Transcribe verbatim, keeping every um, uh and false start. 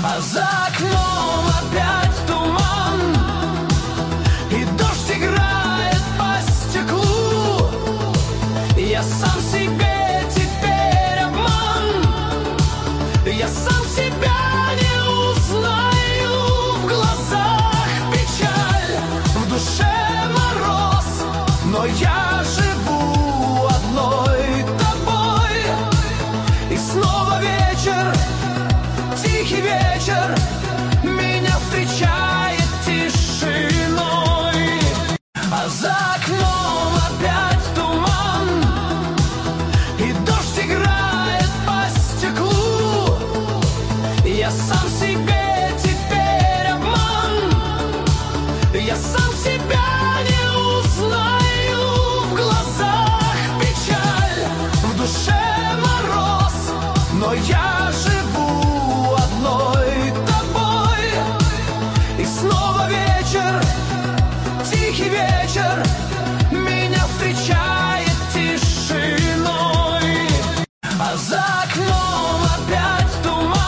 А за окном опять туман, и дождь играет по стеклу. Я сам себе теперь обман, я сам себя не узнаю. В глазах печаль, в душе мороз, но я живу одной тобой. И снова вечер, тихий вечер, меня встречает тишиной. А за окном опять туман, и дождь играет по стеклу. Я сам себе теперь обман, я сам себя не узнаю. В глазах печаль, в душе мороз, но я живу одной тобой. И снова вечер, тихий вечер,